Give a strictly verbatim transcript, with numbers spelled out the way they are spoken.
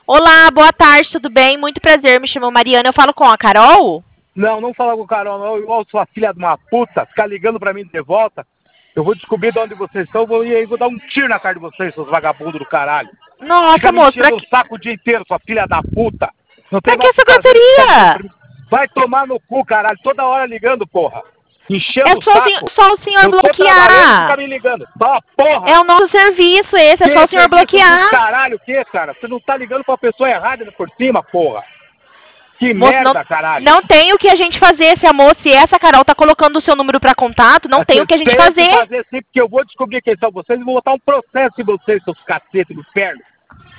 Olá, boa tarde, tudo bem? Muito prazer, me chamo Mariana, eu falo com a Carol? Não, não fala com o Carol, não. Igual sua filha de uma puta, ficar ligando pra mim de volta. Eu vou descobrir de onde vocês estão vou, e aí vou dar um tiro na cara de vocês, seus vagabundos do caralho. Nossa, Fica me moço, pra enchendo o que, saco o dia inteiro, sua filha da puta. Não tem pra que mais o essa que fazer. Fica ligando grosseria? pra mim. Vai tomar no cu, caralho. Toda hora ligando, porra. É Enchendo o só o, senhor, saco. só o senhor Eu tô trabalhando e fica bloquear. me ligando. Tá, porra. É o nosso serviço esse, é Que só o senhor serviço do bloquear. caralho, o que, cara? Você não tá ligando pra pessoa errada por cima, porra. Que Moço, não, merda, caralho. não tem o que a gente fazer. Se a moça, se essa Carol tá colocando o seu número pra contato, não tem o que a gente Tem que fazer. fazer sim, porque eu vou descobrir quem são vocês e vou botar um processo em vocês, seus cacetes do inferno.